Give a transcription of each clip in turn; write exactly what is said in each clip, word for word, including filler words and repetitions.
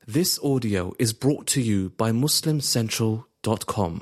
This audio is brought to you by Muslim Central dot com.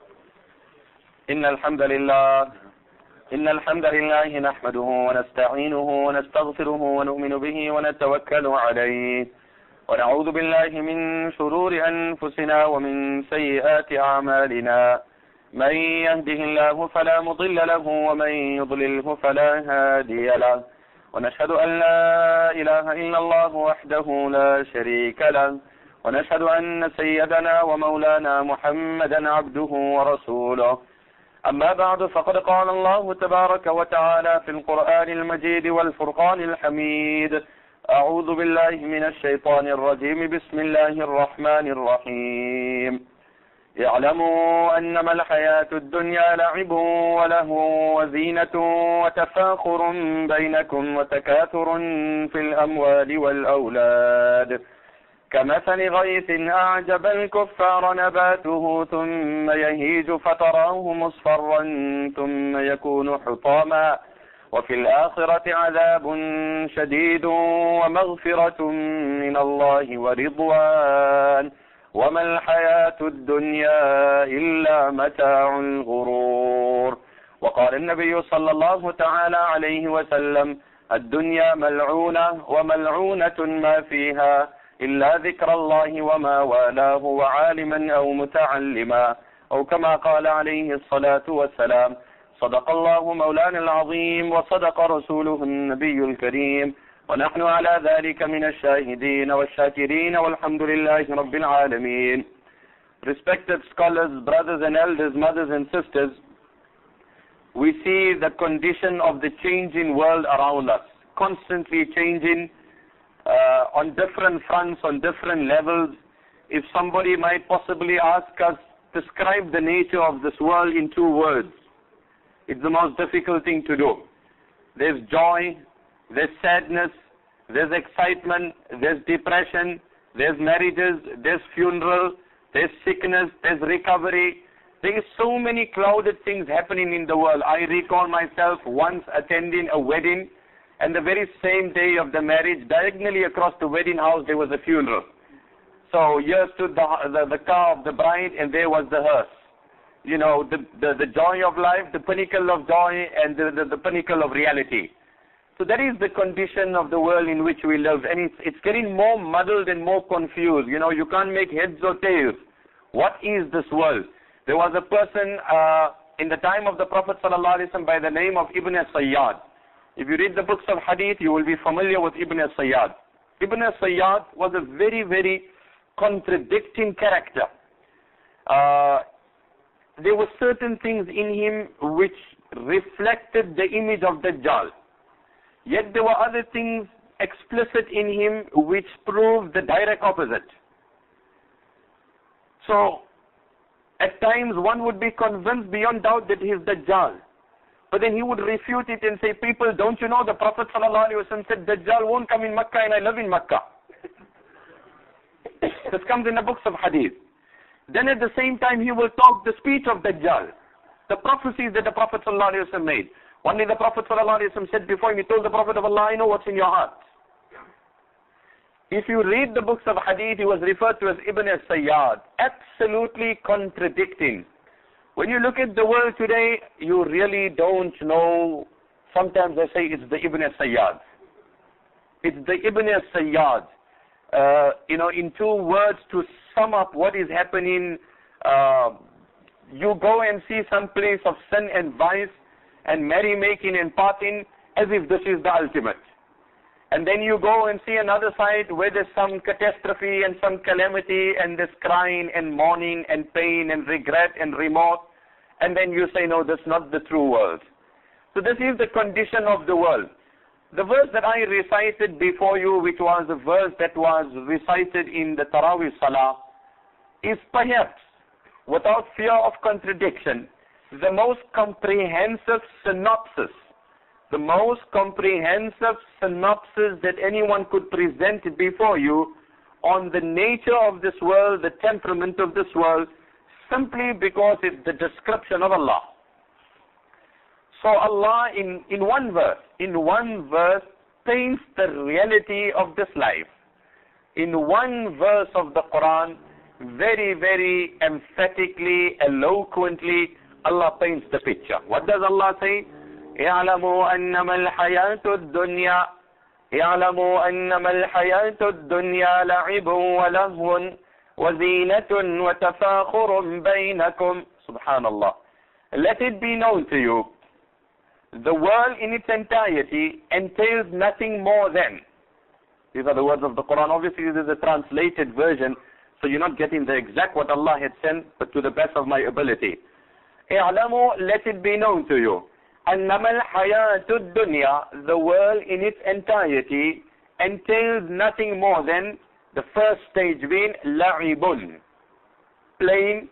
إن الحمد لله إن الحمد لله نحمده ونستعينه ونستغفره ونؤمن به ونتوكل عليه ونعوذ بالله من شرور أنفسنا ومن سيئات أعمالنا من يهده الله فلا مضل له ومن يضلله فلا هادي له ونشهد أن لا إله إلا الله وحده لا شريك له ونشهد أن سيدنا ومولانا محمدا عبده ورسوله. أما بعد، فقد قال الله تبارك وتعالى في القرآن المجيد والفرقان الحميد: أعوذ بالله من الشيطان الرجيم، بسم الله الرحمن الرحيم. اعلموا أنما الحياة الدنيا لعب ولهو وزينة وتفاخر بينكم وتكاثر في الأموال والأولاد كمثل غيث أعجب الكفار نباته ثم يهيج فتراه مصفرا ثم يكون حطاما وفي الآخرة عذاب شديد ومغفرة من الله ورضوان وما الحياة الدنيا إلا متاع الغرور. وقال النبي صلى الله تعالى عليه وسلم: الدنيا ملعونة وملعونة ما فيها إلا ذكر الله وما والاه وعالما أو متعلما، أو كما قال عليه الصلاة والسلام. صدق الله مولانا العظيم وصدق رسوله النبي الكريم، ونحن على ذلك من الشاهدين والشاكرين والحمد لله رب العالمين. Respected scholars, brothers and elders, mothers and sisters, we see the condition of the changing world around us, constantly changing uh, on different fronts, on different levels. If somebody might possibly ask us, describe the nature of this world in two words, it's the most difficult thing to do. There's joy, there's sadness, there's excitement, there's depression, there's marriages, there's funeral, there's sickness, there's recovery. There is so many clouded things happening in the world. I recall myself once attending a wedding, and the very same day of the marriage, diagonally across the wedding house, there was a funeral. So here stood the, the, the car of the bride, and there was the hearse. You know, the, the, the joy of life, the pinnacle of joy, and the, the, the pinnacle of reality. So that is the condition of the world in which we live, and it's, it's getting more muddled and more confused. You know, you can't make heads or tails. What is this world? There was a person uh, in the time of the Prophet ﷺ by the name of Ibn Sayyad. If you read the books of Hadith, you will be familiar with Ibn Sayyad. Ibn Sayyad was a very, very contradicting character. Uh, there were certain things in him which reflected the image of Dajjal. Yet there were other things explicit in him which proved the direct opposite. So, at times one would be convinced beyond doubt that he is Dajjal. But then he would refute it and say, people, don't you know the Prophet ﷺ said Dajjal won't come in Makkah and I live in Makkah. This comes in the books of Hadith. Then at the same time he will talk the speech of Dajjal, the prophecies that the Prophet ﷺ made. One day the Prophet ﷺ said before him, he told the Prophet of Allah, I know what's in your heart. If you read the books of Hadith, he was referred to as Ibn Sayyad, absolutely contradicting. When you look at the world today, you really don't know. Sometimes I say it's the Ibn Sayyad. It's the Ibn Sayyad. Uh, you know, in two words to sum up what is happening, uh, you go and see some place of sin and vice and merrymaking and partying as if this is the ultimate. And then you go and see another side where there's some catastrophe and some calamity and there's crying and mourning and pain and regret and remorse. And then you say, no, that's not the true world. So this is the condition of the world. The verse that I recited before you, which was a verse that was recited in the Taraweeh Salah, is perhaps, without fear of contradiction, the most comprehensive synopsis, the most comprehensive synopsis that anyone could present before you on the nature of this world, the temperament of this world, simply because it's the description of Allah. So Allah in, in one verse, in one verse paints the reality of this life. in one verse of the Quran, very, very emphatically, eloquently, Allah paints the picture. What does Allah say? اعلموا أنما الحياة الدنيا اعلموا أنما الحياة الدنيا لعب ولهو وزينة وتفاخر بينكم. Subhanallah. Let it be known to you, the world in its entirety entails nothing more than. These are the words of the Quran. Obviously, this is a translated version, so you're not getting the exact what Allah had sent, but to the best of my ability. اعلموا, let it be known to you, أنما الحياة الدنيا, the world in its entirety entails nothing more than the first stage being لعب, playing,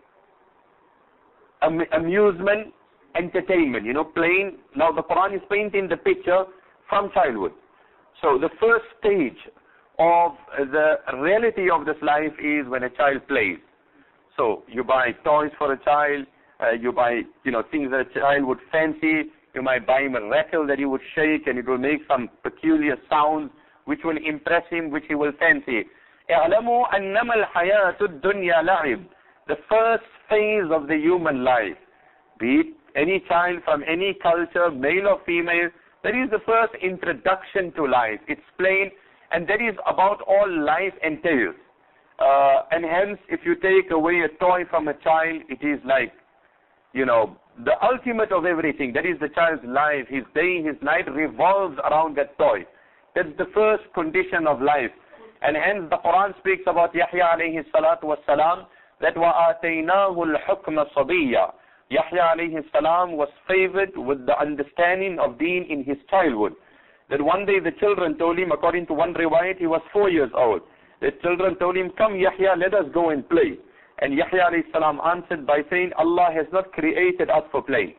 am amusement, entertainment. You know, playing. Now the Quran is painting the picture from childhood. So the first stage of the reality of this life is when a child plays. So you buy toys for a child, uh, you buy, you know, things that a child would fancy. You might buy him a rattle that he would shake and it will make some peculiar sounds which will impress him, which he will fancy. اعلموا أنما الحياة الدنيا لعب. The first phase of the human life, be it any child from any culture, male or female, that is the first introduction to life. It's plain, and that is about all life entails. Uh, and hence, if you take away a toy from a child, it is like, you know, the ultimate of everything. That is the child's life. His day, his night revolves around that toy. That's the first condition of life. And hence the Quran speaks about Yahya alayhi salatu was salam, that وَآتَيْنَاهُ الْحُكْمَ صَبِيًّا. Yahya alayhi salam was favored with the understanding of deen in his childhood. That one day the children told him, according to one riwayat, he was four years old. The children told him, come Yahya, let us go and play. And Yahya alayhi salam answered by saying, Allah has not created us for play.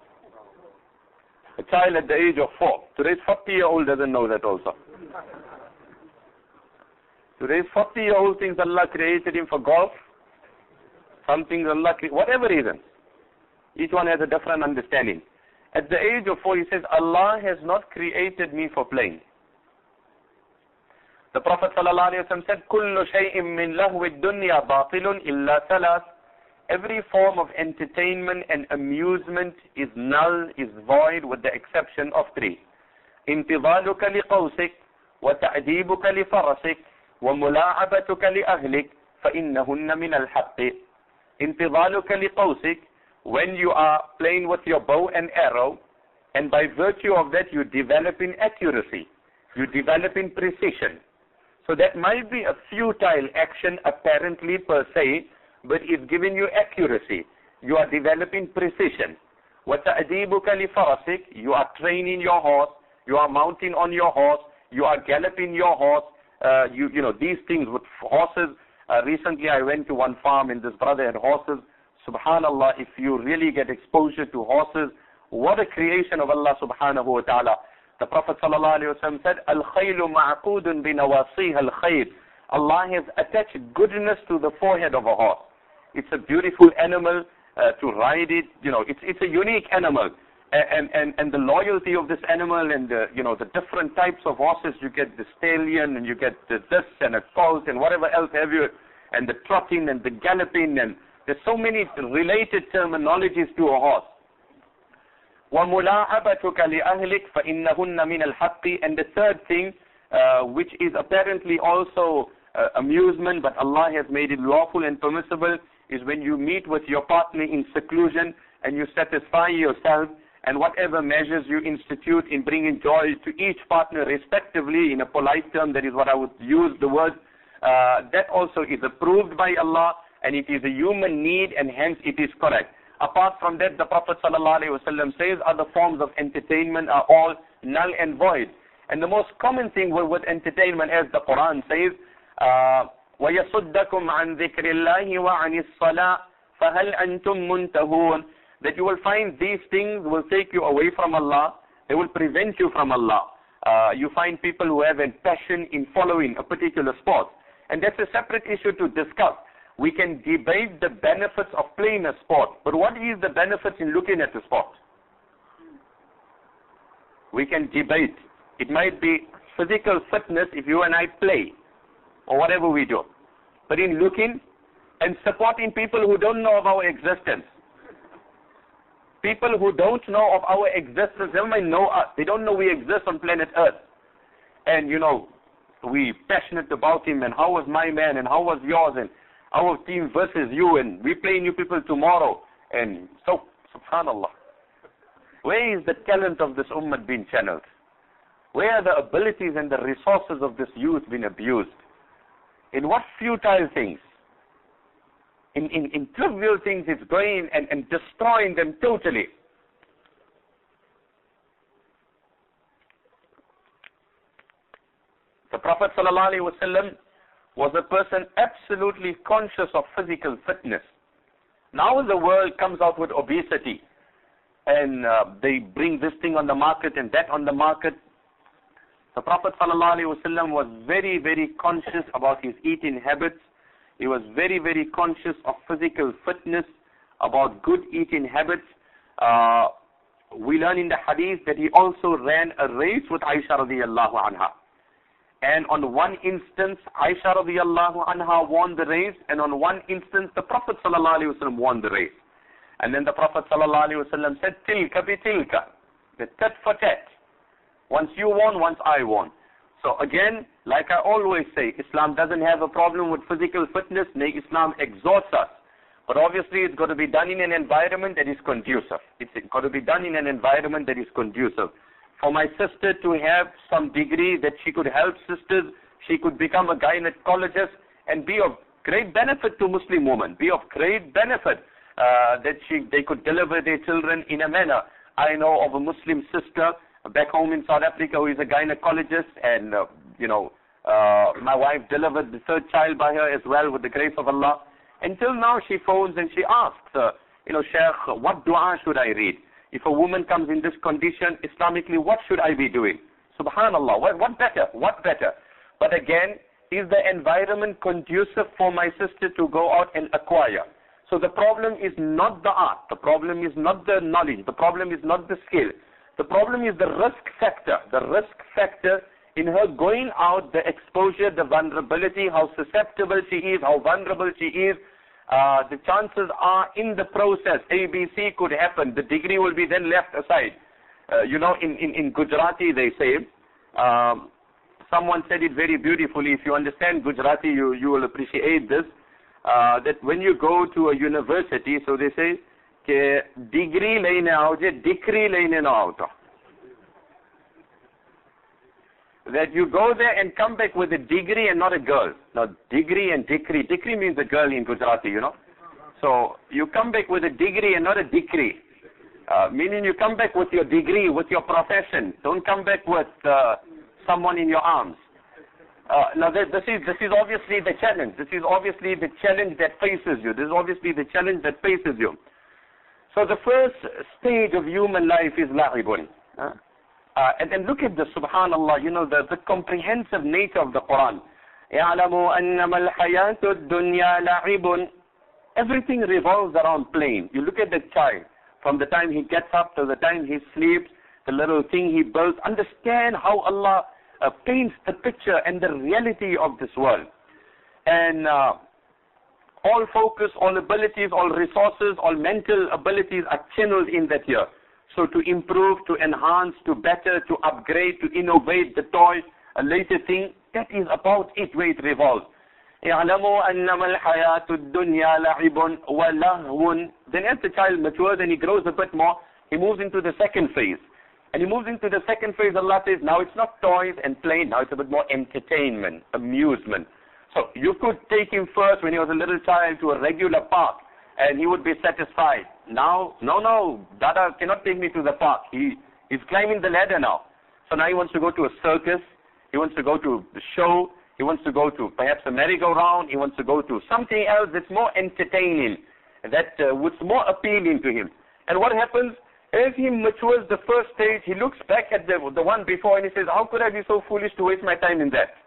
A child at the age of four. Today's forty year old doesn't know that also. Today's forty year old thinks Allah created him for golf. Some things Allah created, whatever reason. Each one has a different understanding. At the age of four, he says, Allah has not created me for playing. The Prophet ﷺ said, كُلُّ شَيْءٍ مِّن لَهْوِ الدُّنْيَا بَاطِلٌ إِلَّا ثَلَاثٍ. Every form of entertainment and amusement is null, is void, with the exception of three. انتظالك لقوسك وتأديبك لفرسك وملاعبتك لأهلك فإنهن من الحق. انتظالك لقوسك, when you are playing with your bow and arrow, and by virtue of that you develop in accuracy, you develop in precision. So that might be a futile action apparently per se, but it's giving you accuracy. You are developing precision. وَتَأْدِيبُكَ لِفَرَسِكَ, you are training your horse, you are mounting on your horse, you are galloping your horse. Uh, you, you know, these things with horses. Uh, recently I went to one farm and this brother had horses. Subhanallah, if you really get exposure to horses, what a creation of Allah subhanahu wa ta'ala. The Prophet sallallahu alayhi wa sallam said, Al-khaylu ma'akudun binawasiha al-khayr. Allah has attached goodness to the forehead of a horse. It's a beautiful animal uh, to ride it. You know, it's it's a unique animal. And, and, and the loyalty of this animal and the, you know, the different types of horses, you get the stallion and you get the this and a colt and whatever else have you, and the trotting and the galloping, and there's so many related terminologies to a horse. وَمُلَاعَبَتُكَ لِأَهْلِكَ فَإِنَّهُنَّ مِنَ الْحَقِّ. And the third thing, uh, which is apparently also uh, amusement, but Allah has made it lawful and permissible, is when you meet with your partner in seclusion and you satisfy yourself, and whatever measures you institute in bringing joy to each partner respectively, in a polite term, that is what I would use the word, uh, that also is approved by Allah, and it is a human need, and hence it is correct. Apart from that, the Prophet ﷺ says other forms of entertainment are all null and void. And the most common thing with, with entertainment, as the Quran says, uh, وَيَصُدَّكُمْ عَنْ ذِكْرِ اللَّهِ وَعَنِ الصَّلَاةِ فَهَلْ أَنْتُمْ مُنْتَهُونَ. That you will find these things will take you away from Allah. They will prevent you from Allah. Uh, you find people who have a passion in following a particular sport. And that's a separate issue to discuss. We can debate the benefits of playing a sport. But what is the benefits in looking at the sport? We can debate. It might be physical fitness if you and I play. or whatever we do, but in looking and supporting people who don't know of our existence. People who don't know of our existence, they might know us. They don't know we exist on planet Earth. And, you know, we passionate about him, and how was my man, and how was yours, and our team versus you, and we playing you people tomorrow. And so, subhanallah, where is the talent of this ummah being channeled? Where are the abilities and the resources of this youth being abused? In what futile things? In, in, in trivial things, it's going and, and destroying them totally. The Prophet ﷺ was a person absolutely conscious of physical fitness. Now the world comes out with obesity, and uh, they bring this thing on the market and that on the market. The Prophet ﷺ was very, very conscious about his eating habits. He was very, very conscious of physical fitness, about good eating habits. Uh, we learn in the hadith that he also ran a race with Aisha radiallahu anha. And on one instance, Aisha radiallahu anha won the race, and on one instance, the Prophet sallallahu alaihi wasallam won the race. And then the Prophet sallallahu alaihi wasallam said, "Tilka bi tilka," the tat for tat. Once you won, once I won. So again, like I always say, Islam doesn't have a problem with physical fitness. Nay, Islam exhorts us. But obviously, it's got to be done in an environment that is conducive. It's got to be done in an environment that is conducive. For my sister to have some degree that she could help sisters, she could become a gynecologist and be of great benefit to Muslim women, be of great benefit uh, that she they could deliver their children in a manner. I know of a Muslim sister back home in South Africa who is a gynecologist, and uh, you know, uh, my wife delivered the third child by her as well with the grace of Allah. Until now she phones and she asks, uh, you know, Sheikh, what dua should I read? If a woman comes in this condition, Islamically, what should I be doing? Subhanallah, what, what better? What better? But again, is the environment conducive for my sister to go out and acquire? So the problem is not the art. The problem is not the knowledge. The problem is not the skill. The problem is the risk factor. The risk factor in her going out, the exposure, the vulnerability, how susceptible she is, how vulnerable she is. Uh, the chances are in the process, A B C could happen. The degree will be then left aside. Uh, you know, in, in, in Gujarati they say, um, someone said it very beautifully. If you understand Gujarati, you, you will appreciate this. Uh, that when you go to a university, so they say, ke degree layne auje, dikri layne na auta. That you go there and come back with a degree and not a girl. Now, degree and dikri. Dikri means a girl in Gujarati, you know. So, you come back with a degree and not a dikri. Uh, meaning you come back with your degree, with your profession. Don't come back with uh, someone in your arms. Uh, now, this is, this is obviously the challenge. This is obviously the challenge that faces you. This is obviously the challenge that faces you. So, the first stage of human life is la'ibun. Huh? Uh, and then look at the subhanallah, you know, the, the comprehensive nature of the Quran. يَعْلَمُوا أَنَّمَا الْحَيَاةُ الدُّنْيَا لَعِبٌ. Everything revolves around playing. You look at the child, from the time he gets up to the time he sleeps, the little thing he builds. Understand how Allah uh, paints the picture and the reality of this world. And uh, all focus, all abilities, all resources, all mental abilities are channeled in that year. So to improve, to enhance, to better, to upgrade, to innovate the toy, a later thing, that is about it where it revolves. يَعْلَمُوا أَنَّمَا الْحَيَاةُ الدُّنْيَا لَعِبٌ وَلَهْوٌ. Then as the child matures and he grows a bit more, he moves into the second phase. And he moves into the second phase, Allah says, now it's not toys and play, now it's a bit more entertainment, amusement. So you could take him first when he was a little child to a regular park, and he would be satisfied. Now, no, no, Dada cannot take me to the park. He is climbing the ladder now. So now he wants to go to a circus. He wants to go to the show. He wants to go to perhaps a merry-go-round. He wants to go to something else that's more entertaining, that uh, was more appealing to him. And what happens? As he matures the first stage, he looks back at the, the one before and he says, how could I be so foolish to waste my time in that?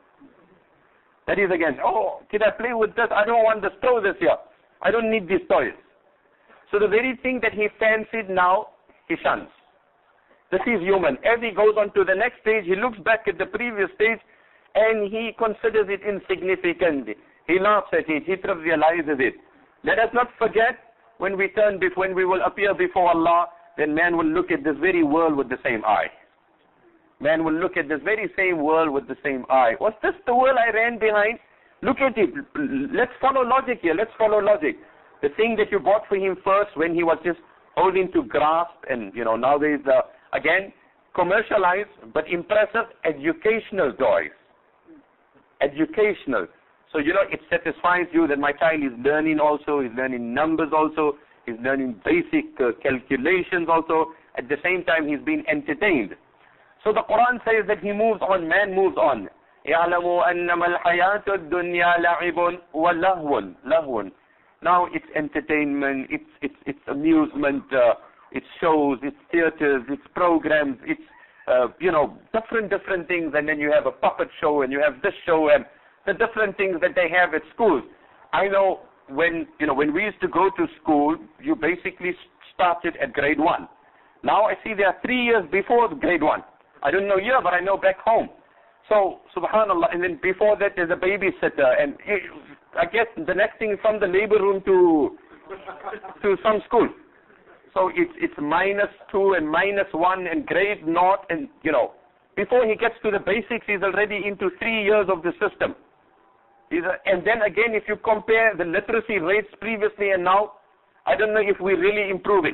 That is again, oh, can I play with this? I don't want this toy this year. I don't need these toys. So the very thing that he fancied now, he shuns. This is human. As he goes on to the next stage, he looks back at the previous stage, and he considers it insignificant. He laughs at it, he trivializes it. Let us not forget, when we turn, when we will appear before Allah, then man will look at this very world with the same eye. Man will look at this very same world with the same eye. Was this the world I ran behind? Look at it. Let's follow logic here. Let's follow logic. The thing that you bought for him first when he was just holding to grasp, and you know, now there is, uh, again, commercialized but impressive educational toys. Educational. So, you know, it satisfies you that my child is learning also, he's learning numbers also, he's learning basic uh, calculations also. At the same time, he's being entertained. So the Quran says that he moves on, man moves on. يَعْلَمُوا أَنَّمَا الْحَيَاةُ الدُّنْيَا لَعِبٌ وَلَهْوٌ لَهْوٌ. Now it's entertainment, it's it's it's amusement, uh, it's shows, it's theaters, it's programs, it's uh, you know, different different things, and then you have a puppet show, and you have this show, and the different things that they have at schools. I know when you know when we used to go to school, you basically started at grade one. Now I see there are three years before grade one. I don't know here, but I know back home. So, subhanallah, and then before that there's a babysitter, and I guess the next thing is from the labor room to to some school. So it's it's minus two and minus one and grade naught, and you know, before he gets to the basics, he's already into three years of the system. He's a, and then again, if you compare the literacy rates previously and now, I don't know if we're really improving.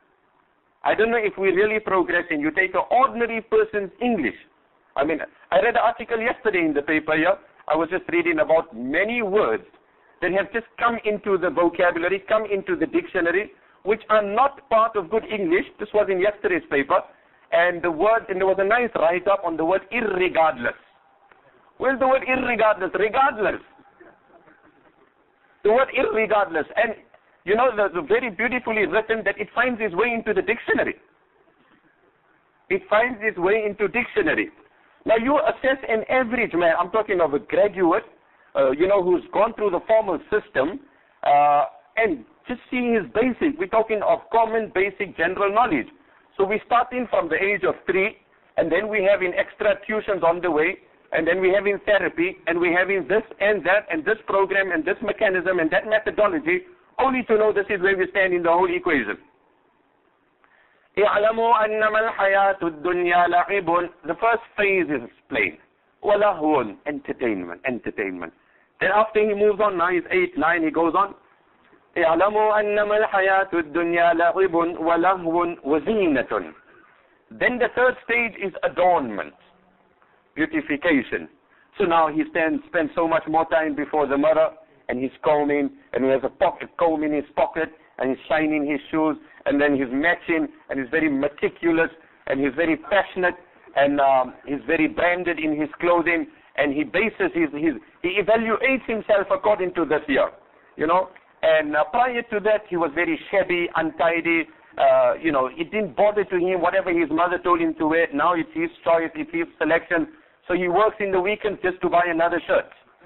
I don't know if we're really progressing. You take an ordinary person's English. I mean, I read an article yesterday in the paper here. I was just reading about many words that have just come into the vocabulary, come into the dictionary, which are not part of good English. This was in yesterday's paper. And the word, and there was a nice write-up on the word irregardless. Where's the word irregardless? Regardless. The word irregardless. And, you know, the, the very beautifully written that it finds its way into the dictionary. It finds its way into dictionary. Now you assess an average man, I'm talking of a graduate, uh, you know, who's gone through the formal system, uh, and just see his basic. We're talking of common, basic, general knowledge. So we start in from the age of three, and then we have in extra tuitions on the way, and then we have in therapy, and we have in this and that, and this program, and this mechanism, and that methodology, only to know this is where we stand in the whole equation. اعلموا أنما الحياة الدنيا لعب. The first phase is plain. وَلَهْوٌ, entertainment, entertainment. Then after he moves on, now he's eight, nine, he goes on. اعلموا أنما الحياة الدنيا لعب وَلَهْوٌ وَزِينَةٌ. Then the third stage is adornment, beautification. So now he stands, spends so much more time before the mirror, and he's combing, and he has a pocket comb in his pocket, and he's shining his shoes, and then he's matching, and he's very meticulous, and he's very passionate, and um, he's very branded in his clothing, and he bases his, his he evaluates himself according to this year, you know. And uh, prior to that, he was very shabby, untidy, uh, you know, it didn't bother to him whatever his mother told him to wear. Now it's his choice, it's his selection, so he works in the weekends just to buy another shirt.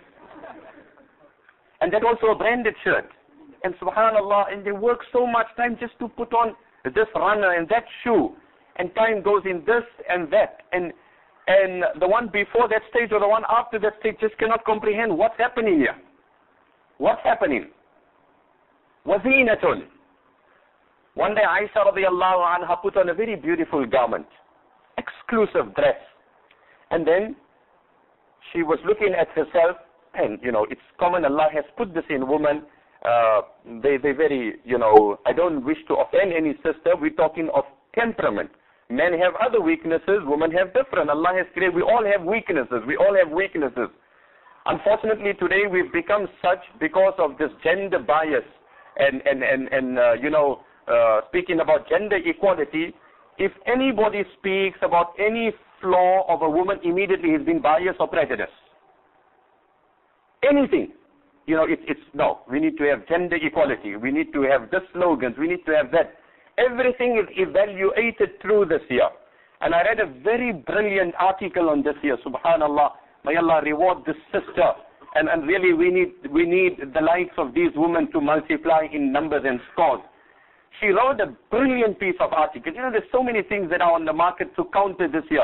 And that also a branded shirt. And subhanallah, and they work so much time just to put on this runner and that shoe. And time goes in this and that. And and the one before that stage or the one after that stage just cannot comprehend what's happening here. What's happening? Wazinatun. One day Aisha radiallahu anha put on a very beautiful garment. Exclusive dress. And then she was looking at herself, and you know, it's common, Allah has put this in women. Uh, they, they very, you know, I don't wish to offend any sister. We're talking of temperament. Men have other weaknesses, women have different. Allah has created, we all have weaknesses. We all have weaknesses. Unfortunately, today we've become such because of this gender bias. And, and, and, and uh, you know, uh, speaking about gender equality, if anybody speaks about any flaw of a woman, immediately he's been biased or prejudiced. Anything. You know, it's, it's, no, we need to have gender equality. We need to have the slogans. We need to have that. Everything is evaluated through this year. And I read a very brilliant article on this year, subhanallah. May Allah reward this sister. And, and really we need, we need the likes of these women to multiply in numbers and scores. She wrote a brilliant piece of article. You know, there's so many things that are on the market to counter this year.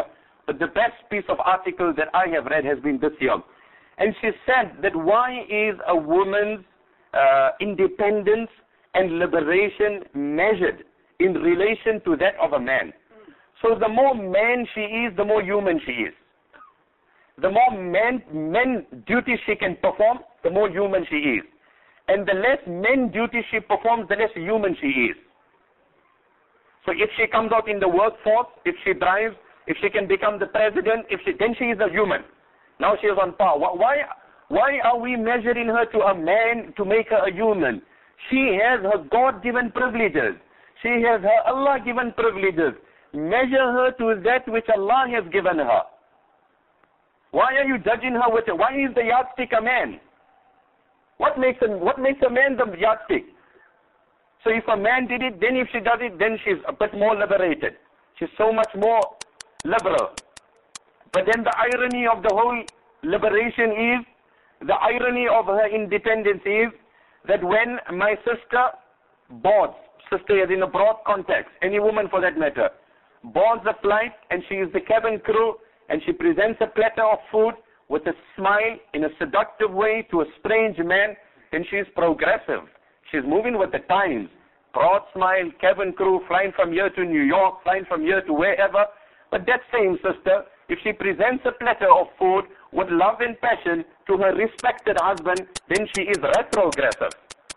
but the best piece of article that I have read has been this year. And she said that why is a woman's uh, independence and liberation measured in relation to that of a man? So the more man she is, the more human she is. The more men, men duty she can perform, the more human she is. And the less men duty she performs, the less human she is. So if she comes out in the workforce, if she drives, if she can become the president, if she, then she is a human. Now she is on par. Why, why are we measuring her to a man to make her a human? She has her God-given privileges. She has her Allah-given privileges. Measure her to that which Allah has given her. Why are you judging her with it? Why is the yardstick a man? What makes a, what makes a man the yardstick? So if a man did it, then if she does it, then she's a bit more liberated. She's so much more liberal. But then the irony of the whole liberation is, the irony of her independence is, that when my sister boards, sister is in a broad context, any woman for that matter, boards a flight and she is the cabin crew and she presents a platter of food with a smile in a seductive way to a strange man, then she is progressive. She's moving with the times. Broad smile, cabin crew, flying from here to New York, flying from here to wherever. But that same sister, if she presents a platter of food with love and passion to her respected husband, then she is retrogressive.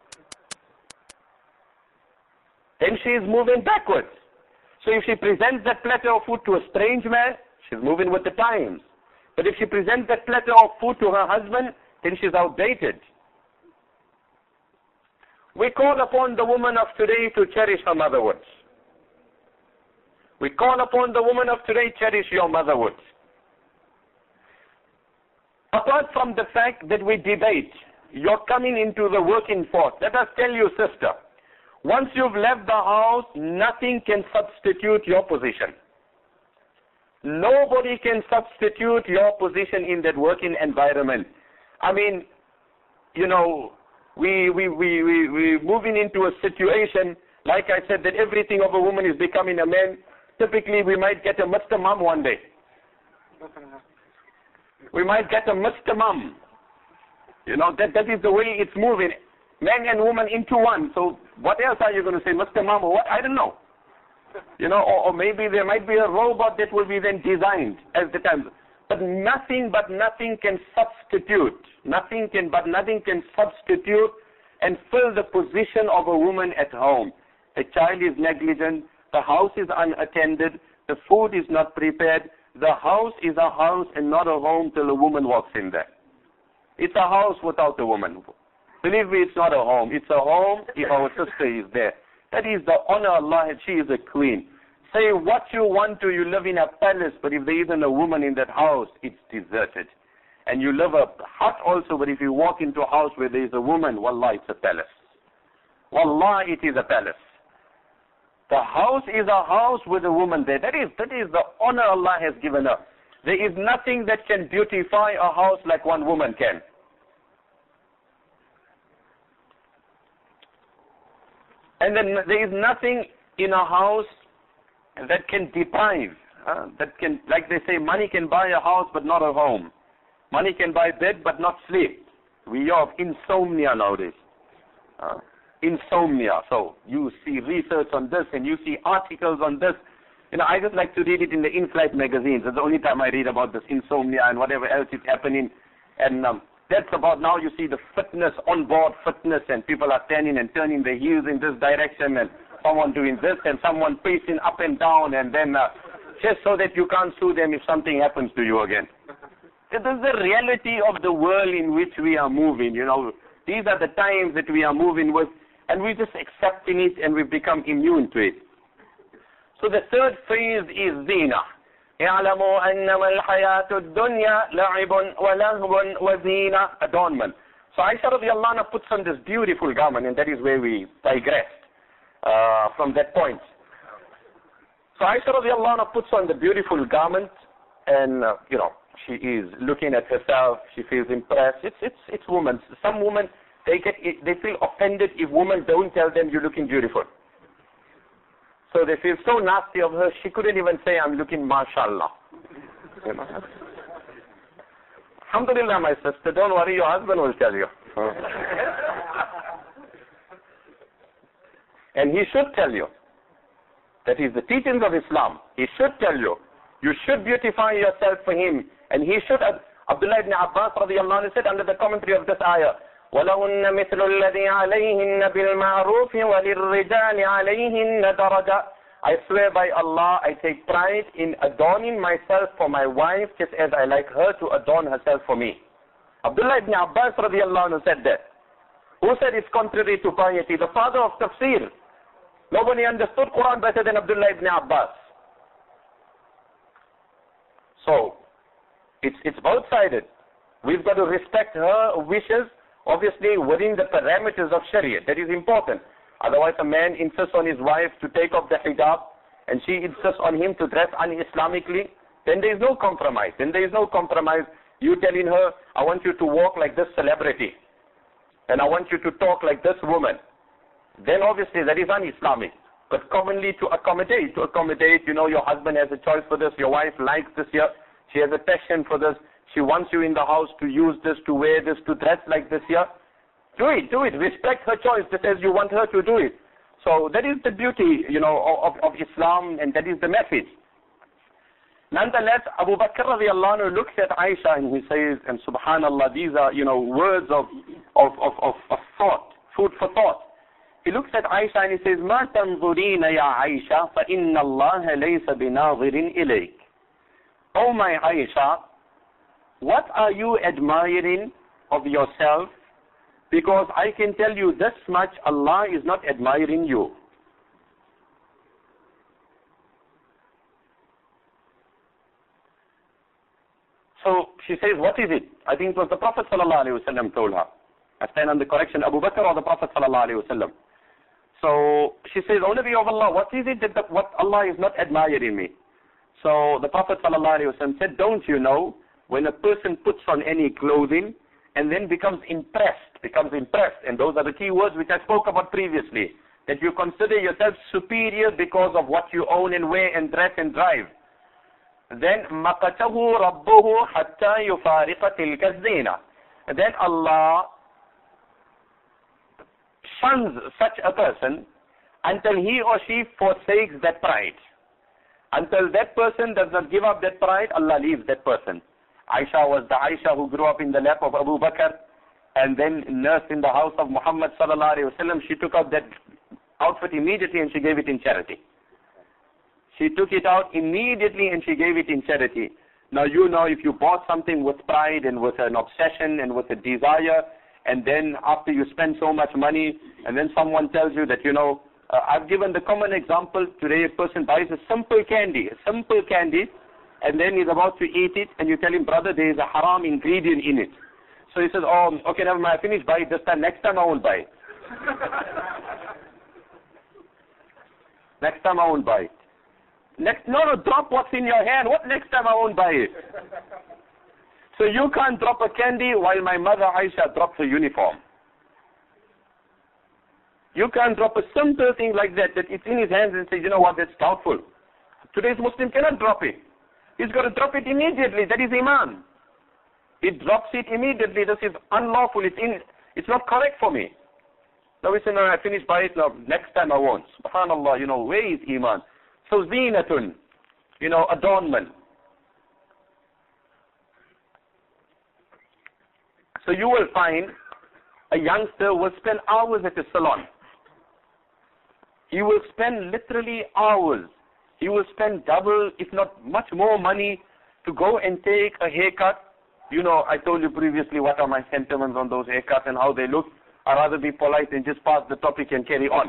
Then she is moving backwards. So if she presents that platter of food to a strange man, she's moving with the times. But if she presents that platter of food to her husband, then she's outdated. We call upon the woman of today to cherish her motherhood. We call upon the woman of today, cherish your motherhood. Apart from the fact that we debate, you're coming into the working force. Let us tell you, sister, once you've left the house, nothing can substitute your position. Nobody can substitute your position in that working environment. I mean, you know, we, we, we, we, we're moving into a situation, like I said, that everything of a woman is becoming a man. Typically, we might get a Mister Mom one day. We might get a Mister Mom. You know, that, that is the way it's moving. Man and woman into one. So what else are you going to say, Mister Mom or what? I don't know. You know, or, or maybe there might be a robot that will be then designed as the time. But nothing but nothing can substitute. Nothing can, but nothing can substitute and fill the position of a woman at home. The child is negligent. The house is unattended. The food is not prepared. The house is a house and not a home till a woman walks in there. It's a house without a woman. Believe me, it's not a home. It's a home if our sister is there. That is the honor Allah had. She is a queen. Say what you want to, you live in a palace, but if there isn't a woman in that house, it's deserted. And you live a hut also, but if you walk into a house where there is a woman, wallah, it's a palace. Wallah, it is a palace. The house is a house with a woman there. That is, that is the honor Allah has given her. There is nothing that can beautify a house like one woman can. And then there is nothing in a house that can deprive, uh, that can, like they say, money can buy a house but not a home. Money can buy bed but not sleep. We have insomnia nowadays. Uh, insomnia. So you see research on this and you see articles on this. You know, I just like to read it in the in-flight magazines. That's the only time I read about this insomnia and whatever else is happening. And um, that's about now you see the fitness, on-board fitness, and people are turning and turning their heels in this direction, and someone doing this, and someone pacing up and down, and then uh, just so that you can't sue them if something happens to you again. This is the reality of the world in which we are moving. You know, these are the times that we are moving with, and we're just accepting it, and we've become immune to it. So the third phase is zina. اعلموا أنما الحياة الدنيا لعب ولهو وزينة, adornment. So Aisha radiallahu anha puts on this beautiful garment, and that is where we digressed uh, from that point. So Aisha radiallahu anha puts on the beautiful garment, and uh, you know, she is looking at herself. She feels impressed. It's it's it's women. Some women, they get they feel offended if women don't tell them you're looking beautiful. So they feel so nasty of her, she couldn't even say, I'm looking mashallah. You know? Alhamdulillah, my sister, don't worry, your husband will tell you. And he should tell you. That is the teachings of Islam. He should tell you. You should beautify yourself for him. And he should, as Abdullah ibn Abbas radiallahu anhu said under the commentary of this ayah, وَلَهُنَّ مِثْلُ الَّذِي عَلَيْهِنَّ بِالْمَعْرُوفِ وَلِلرِّجَالِ عَلَيْهِنَّ دَرَجَةٌ. I swear by Allah, I take pride in adorning myself for my wife just as I like her to adorn herself for me. Abdullah ibn Abbas radiallahu anhu said that. Who said it's contrary to piety? The father of tafsir. Nobody understood Quran better than Abdullah ibn Abbas. So, it's, it's both-sided. We've got to respect her wishes, obviously within the parameters of Sharia. That is important. Otherwise, a man insists on his wife to take off the hijab, and she insists on him to dress un-Islamically, then there is no compromise. Then there is no compromise. You telling her, I want you to walk like this celebrity, and I want you to talk like this woman. Then obviously that is un-Islamic. But commonly to accommodate, to accommodate, you know, your husband has a choice for this, your wife likes this here, she has a passion for this, she wants you in the house to use this, to wear this, to dress like this here. Do it, do it, respect her choice just as you want her to do it. So that is the beauty, you know, of, of Islam, and that is the message. Nonetheless, Abu Bakr radiallahu anhu looks at Aisha and he says, and subhanallah, these are, you know, words of, of, of, of, of thought, food for thought. He looks at Aisha and he says, مَا تَنْظُرِينَ يَا عَيْشَةَ فَإِنَّ اللَّهَ لَيْسَ بِنَاظِرٍ إِلَيْكَ. Oh my Aisha, what are you admiring of yourself? Because I can tell you this much, Allah is not admiring you. So she says, what is it? I think it was the Prophet ﷺ told her. I stand on the correction, Abu Bakr or the Prophet ﷺ. So she says, O Nabi of Allah, what is it that the, what Allah is not admiring me? So the Prophet ﷺ said, don't you know, when a person puts on any clothing and then becomes impressed, becomes impressed, and those are the key words which I spoke about previously, that you consider yourself superior because of what you own and wear and dress and drive. Then مَقَتَهُ رَبُّهُ حَتَّى يُفَارِقَ تِلْكَ الزِّينَةِ. Then Allah shuns such a person until he or she forsakes that pride. Until that person does not give up that pride, Allah leaves that person. Aisha was the Aisha who grew up in the lap of Abu Bakr and then nursed in the house of Muhammad sallallahu alaihi wasallam. She took out that outfit immediately and she gave it in charity. She took it out immediately and she gave it in charity. Now you know, if you bought something with pride and with an obsession and with a desire, and then after you spend so much money, and then someone tells you that, you know, uh, I've given the common example, today a person buys a simple candy, a simple candy, and then he's about to eat it, and you tell him, brother, there is a haram ingredient in it. So he says, oh, okay, never mind, I finished buying it this time, next time I won't buy it. Next time I won't buy it. Next, no, no, drop what's in your hand. What next time I won't buy it? So you can't drop a candy while my mother Aisha drops a uniform. You can't drop a simple thing like that, that it's in his hands and say, you know what, that's doubtful. Today's Muslim cannot drop it. He's got to drop it immediately. That is Iman. He drops it immediately. This is unlawful. It's, in, it's not correct for me. Now we say, no, I finished by it now. Next time I won't. SubhanAllah, you know, where is Iman? So zinatun, you know, adornment. So you will find a youngster will spend hours at the salon. He will spend literally hours. He will spend double, if not much more money to go and take a haircut. You know, I told you previously what are my sentiments on those haircuts and how they look. I'd rather be polite and just pass the topic and carry on.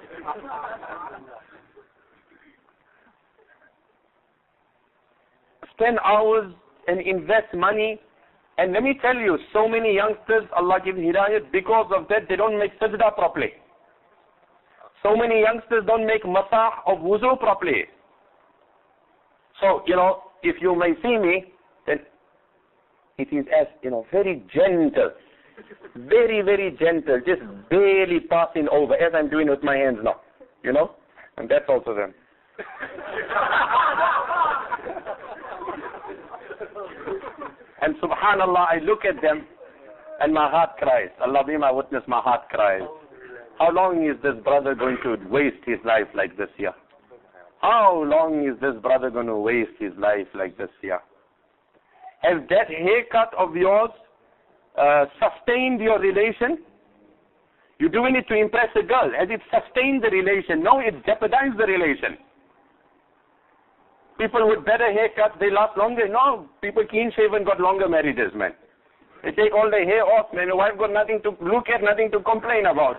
Spend hours and invest money. And let me tell you, so many youngsters, Allah gives hidayat, because of that they don't make sajda properly. So many youngsters don't make masah of wuzu properly. So, you know, if you may see me, then it is as, you know, very gentle. Very, very gentle, just barely passing over, as I'm doing with my hands now. You know? And that's also them. And subhanallah, I look at them and my heart cries. Allah be my witness, my heart cries. How long is this brother going to waste his life like this here? How long is this brother going to waste his life like this here? Has that haircut of yours uh, sustained your relation? You're doing it to impress a girl. Has it sustained the relation? No, it jeopardized the relation. People with better haircuts, they last longer. No, people clean shaven got longer marriages, man. They take all the hair off, man. Your wife got nothing to look at, nothing to complain about.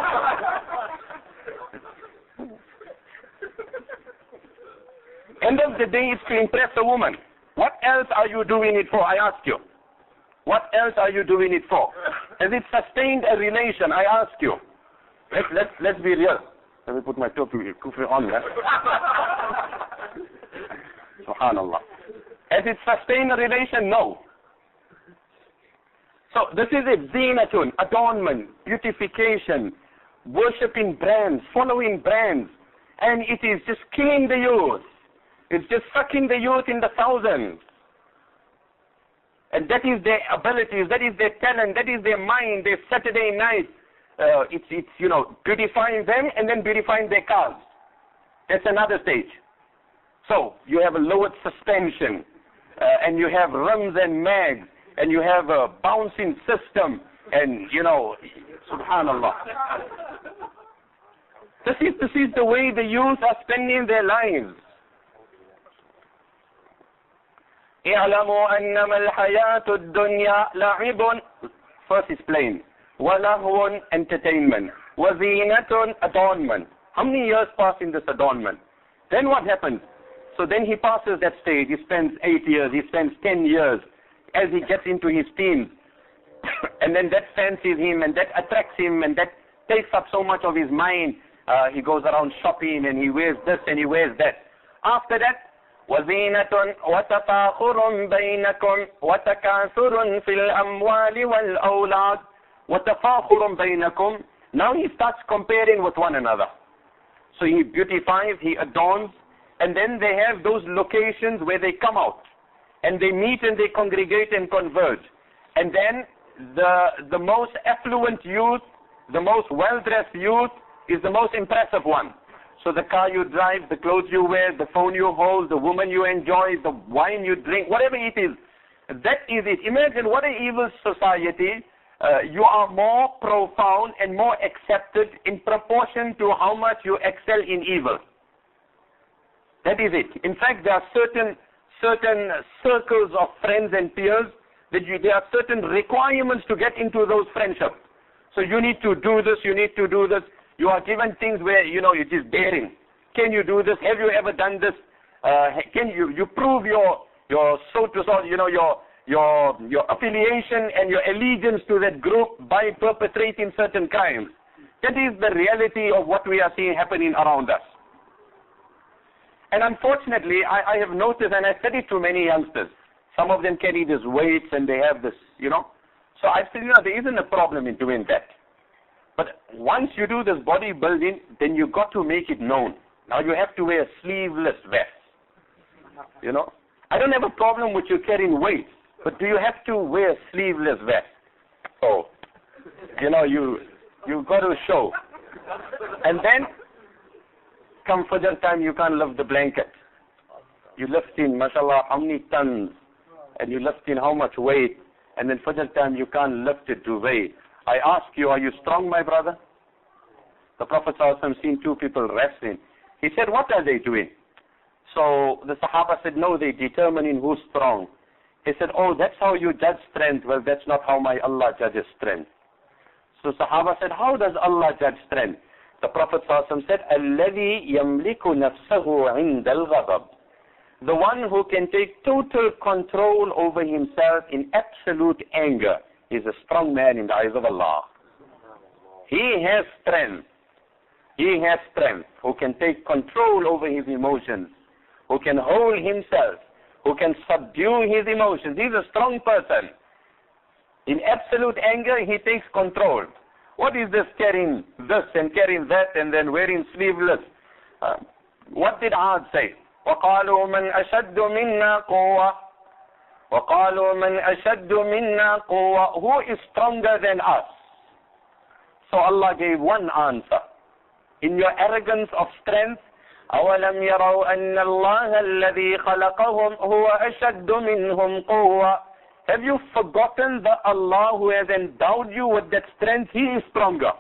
End of the day, it's to impress a woman. What else are you doing it for? I ask you. What else are you doing it for? Has it sustained a relation? I ask you. Let's let's let's be real. Let me put my topi kufi on there. Subhanallah. Has it sustained a relation? No. So this is it. Zinatun, adornment, beautification, worshipping brands, following brands, and it is just killing the youth. It's just sucking the youth in the thousands. And that is their abilities, that is their talent, that is their mind, their Saturday night. Uh, it's, it's, you know, beautifying them and then beautifying their cars. That's another stage. So, you have a lowered suspension, uh, and you have rims and mags, and you have a bouncing system, and, you know, subhanallah. This is, this is the way the youth are spending their lives. اعلموا أنما الحياة الدنيا لعب. First is plain. وَلَهْوٌ, entertainment. وَزِينَةٌ, adornment. How many years pass in this adornment? Then what happens? So then he passes that stage. He spends eight years. He spends ten years as he gets into his teens. And then that fancies him and that attracts him and that takes up so much of his mind. Uh, he goes around shopping and he wears this and he wears that. After that, وَزِينَةٌ وَتَفَاخُرٌ بَيْنَكُمْ وَتَكَاثُرٌ فِي الْأَمْوَالِ وَالْأَوْلَادِ وَتَفَاخُرٌ بَيْنَكُمْ. Now he starts comparing with one another. So he beautifies, he adorns, and then they have those locations where they come out and they meet and they congregate and converge. And then the, the most affluent youth, the most well-dressed youth is the most impressive one. So the car you drive, the clothes you wear, the phone you hold, the woman you enjoy, the wine you drink, whatever it is, that is it. Imagine what an evil society. Uh, you are more profound and more accepted in proportion to how much you excel in evil. That is it. In fact, there are certain certain circles of friends and peers that you, there are certain requirements to get into those friendships. So you need to do this, you need to do this. You are given things where, you know, it is daring. Can you do this? Have you ever done this? Uh, can you, you prove your, your, so to say, you know, your, your, your affiliation and your allegiance to that group by perpetrating certain crimes. That is the reality of what we are seeing happening around us. And unfortunately, I, I have noticed, and I said it to many youngsters, some of them carry these weights and they have this, you know. So I said, you know, there isn't a problem in doing that. But once you do this bodybuilding, then you got to make it known. Now you have to wear a sleeveless vest. You know? I don't have a problem with you carrying weights, but do you have to wear a sleeveless vest? Oh, you know, you you got to show. And then, come Fajr time, you can't lift the blanket. You lift in, mashallah, how many tons, and you lift in how much weight, and then Fajr time you can't lift it to weigh. I ask you, are you strong, my brother? The Prophet ﷺ seen two people wrestling. He said, what are they doing? So the Sahaba said, no, they're determining who's strong. He said, oh, that's how you judge strength. Well, that's not how my Allah judges strength. So Sahaba said, how does Allah judge strength? The Prophet ﷺ said, الَّذِي يَمْلِكُ نَفْسَهُ عِنْدَ الْغَضَبِ. The one who can take total control over himself in absolute anger is a strong man in the eyes of Allah. He has strength. He has strength, who can take control over his emotions, who can hold himself, who can subdue his emotions. He's a strong person. In absolute anger, he takes control. What is this carrying this and carrying that and then wearing sleeveless? Uh, what did Aad say? وَقَالُوا مَنْ أَشَدُّ مِنَّا قُوَّةً وَقَالُوا مَنْ أَشَدُّ مِنَّا قُوَّةً Who is stronger than us? So Allah gave one answer. In your arrogance of strength, أَوَلَمْ يَرَوْا أَنَّ اللَّهَ الَّذِي خَلَقَهُمْ هُوَ أَشَدُّ مِنْهُمْ قُوَّةً Have you forgotten that Allah who has endowed you with that strength, He is stronger?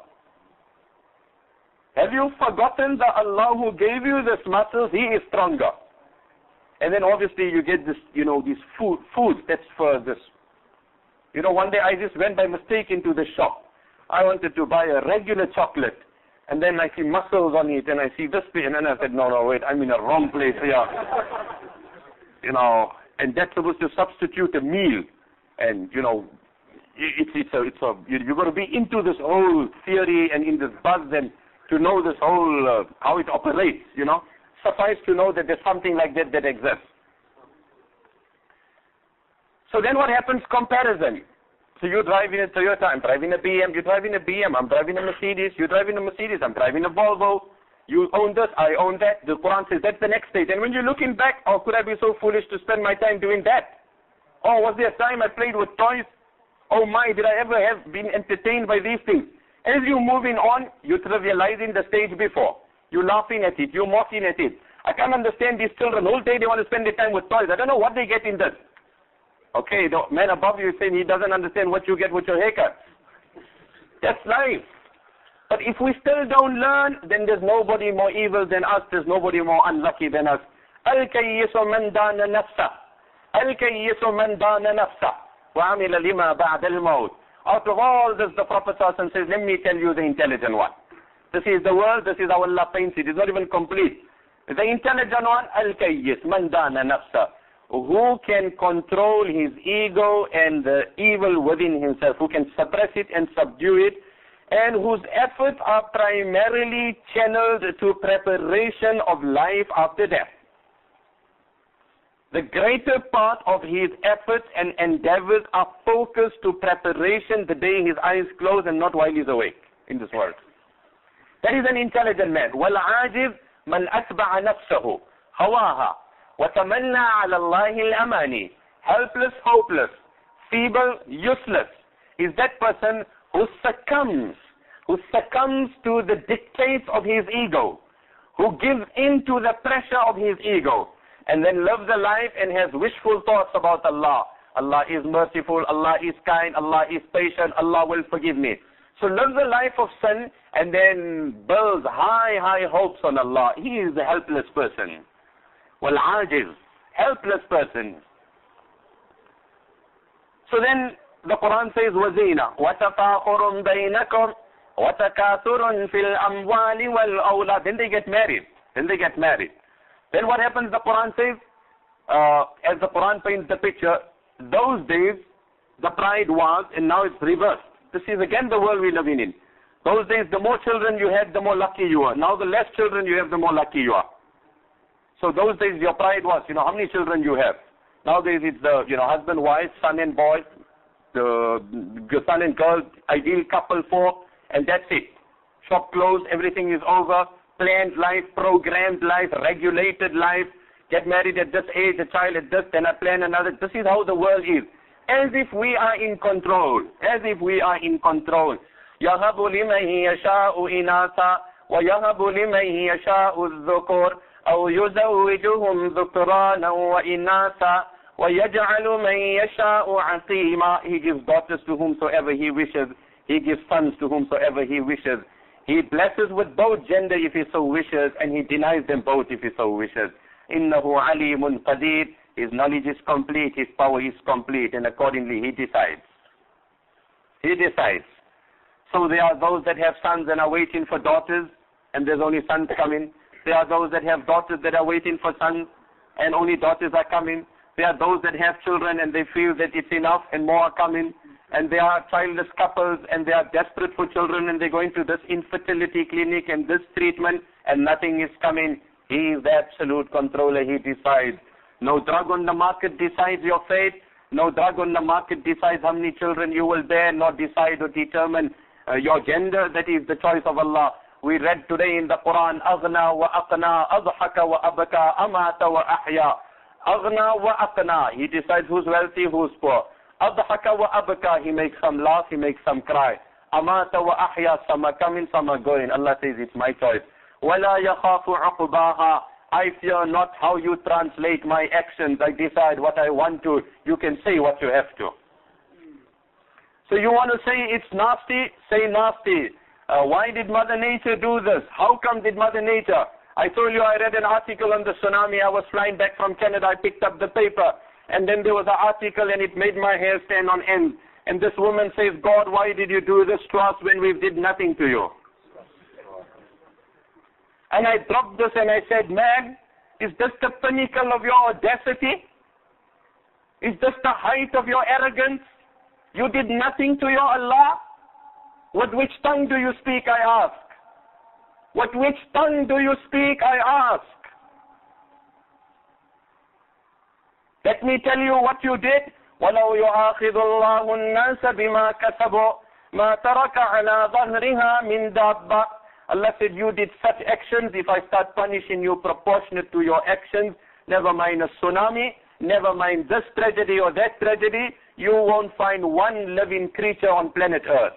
Have you forgotten that Allah who gave you this muscles, He is stronger? And then obviously you get this, you know, this food, food that's for this. You know, one day I just went by mistake into the shop. I wanted to buy a regular chocolate. And then I see muscles on it, and I see this thing, and then I said, no, no, wait, I'm in the wrong place here. You know, and that's supposed to substitute a meal. And, you know, it's, it's a, it's a, you, you've got to be into this whole theory and in this buzz and to know this whole, uh, how it operates, you know. Suffice to know that there's something like that that exists. So then what happens? Comparison. So you're driving a Toyota, I'm driving a B M, you're driving a B M, I'm driving a Mercedes, you're driving a Mercedes, I'm driving a Volvo, you own this, I own that. The Quran says that's the next stage. And when you're looking back, oh, could I be so foolish to spend my time doing that? Oh, was there a time I played with toys? Oh my, did I ever have been entertained by these things? As you're moving on, you're trivializing the stage before. You're laughing at it, you're mocking at it. I can't understand these children. Whole day they want to spend their time with toys. I don't know what they get in this. Okay, the man above you is saying he doesn't understand what you get with your haircut. That's life. But if we still don't learn, then there's nobody more evil than us. There's nobody more unlucky than us. Al-kayyisu man dana nafsa. Al-kayyisu man dana nafsa. Wa-amila lima ba'da al-maut. Out of all this, the Prophet ﷺ says, let me tell you the intelligent one. This is the world, this is how Allah paints it. It's not even complete. The intelligent one, al-kayyis man dana nafsa. Who can control his ego and the evil within himself, who can suppress it and subdue it, and whose efforts are primarily channeled to preparation of life after death. The greater part of his efforts and endeavors are focused to preparation the day his eyes close and not while he's awake in this world. That is an intelligent man. وَالْعَاجِبْ مَنْ أَتْبَعَ نَفْسَهُ هَوَاهَا وَتَمَنَّى عَلَى اللَّهِ الْأَمَانِي. Helpless, hopeless, feeble, useless is that person who succumbs, who succumbs to the dictates of his ego, who gives in to the pressure of his ego, and then lives a life and has wishful thoughts about Allah. Allah is merciful, Allah is kind, Allah is patient, Allah will forgive me. So lives a life of sin and then builds high, high hopes on Allah. He is a helpless person. Wal-ajiz, helpless person. So then the Quran says, وَزِينَ وَتَفَاخُرٌ بَيْنَكُمْ وَتَكَاثُرٌ فِي الْأَمْوَالِ وَالْأَوْلَادِ. Then they get married. Then they get married. Then what happens, the Quran says, uh, as the Quran paints the picture, those days the pride was, and now it's reversed. This is again the world we're living in. Those days, the more children you had, the more lucky you are. Now the less children you have, the more lucky you are. So those days your pride was, you know, how many children you have. Nowadays it's the, you know, husband, wife, son and boy, the son and girl, ideal couple for, and that's it. Shop closed, everything is over, planned life, programmed life, regulated life, get married at this age, a child at this, then I plan another. This is how the world is. As if we are in control, as if we are in control. يَهَبُ لِمَنْ يَشَاءُ إِنَاثًا وَيَهَبُ لِمَنْ يَشَاءُ الذُّكُرَ أو يزوجهم ذكرانا وإناثا ويجعل من يشاء عقيما. He gives daughters to whomsoever he wishes. He gives sons to whomsoever he wishes. He blesses with both gender if he so wishes, and he denies them both if he so wishes. إِنَّهُ عَلِيمٌ قَدِيرٌ. His knowledge is complete, his power is complete, and accordingly he decides. He decides. So there are those that have sons and are waiting for daughters, and there's only sons coming. There are those that have daughters that are waiting for sons, and only daughters are coming. There are those that have children and they feel that it's enough and more are coming. And there are childless couples and they are desperate for children and they're going to this infertility clinic and this treatment and nothing is coming. He is the absolute controller. He decides. No drug on the market decides your fate. No drug on the market decides how many children you will bear, nor decide or determine uh, your gender. That is the choice of Allah. We read today in the Quran, أَغْنَى وَأَقْنَى أَضْحَكَ وَأَبْكَى أَمَاتَ وَأَحْيَا. Aghna wa aqna. He decides who's wealthy, who's poor. Adhaka wa abka. He makes some laugh, he makes some cry. Amata wa ahya. Some are coming, some are going. Allah says it's my choice. Wala yakhafu uqbaha. I fear not how you translate my actions. I decide what I want to. You can say what you have to. So you want to say it's nasty? Say nasty. Uh, why did Mother Nature do this? How come did Mother Nature? I told you I read an article on the tsunami. I was flying back from Canada. I picked up the paper. And then there was an article and it made my hair stand on end. And this woman says, God, why did you do this to us when we did nothing to you? And I dropped this and I said, man, is this the pinnacle of your audacity? Is this the height of your arrogance? You did nothing to your Allah? With which tongue do you speak, I ask? With which tongue do you speak, I ask? Let me tell you what you did. وَلَوْ يُؤَاخِذُ اللَّهُ النَّاسَ بِمَا كَسَبُوا مَا تَرَكَ عَلَى ظَهْرِهَا مِنْ دَابَّةٍ. Allah said, you did such actions, if I start punishing you proportionate to your actions, never mind a tsunami, never mind this tragedy or that tragedy, you won't find one living creature on planet Earth.